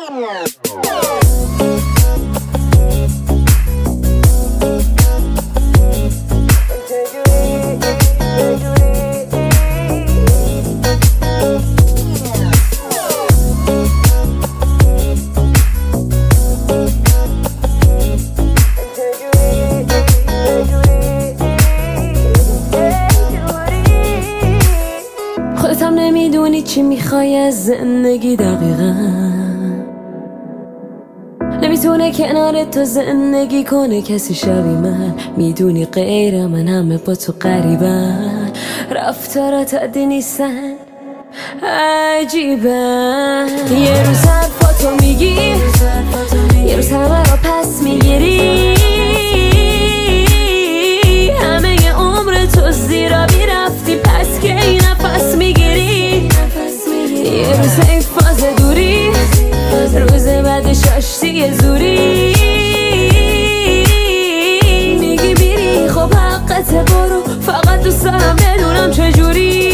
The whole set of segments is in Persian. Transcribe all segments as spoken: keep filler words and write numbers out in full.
خودت هم نمیدونی چی میخوای از زندگی دقیقا، نمیتونه کنار تو زندگی کنه کسی شبیه من. میدونی غیر من همه با تو قریبن، رفتارات عادی نیستن عجیبن. یه روز حرفاتو میگی، یه روز همه رو پس میگیری، همه ی عمر تو زیرا بیرفتی پس که این نفس میگیری. یه روز این فاز دوری، روز بعدش آشتی زوری، میگی بیری خب حقت برو، فقط دوست دارم بدونم چجوری.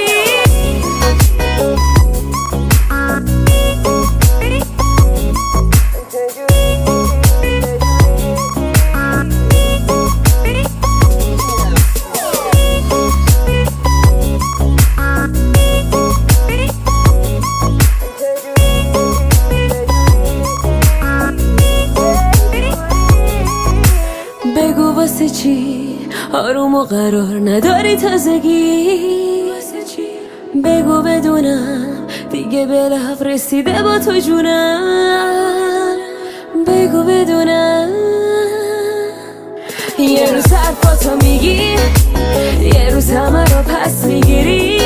بگو واسه چی آروم و قرار نداری تازگی، بگو بدونم دیگه به لحظ رسیده با تو جونم، بگو بدونم. یه روز حرفاتو میگی، یه روز همه رو پس میگیری،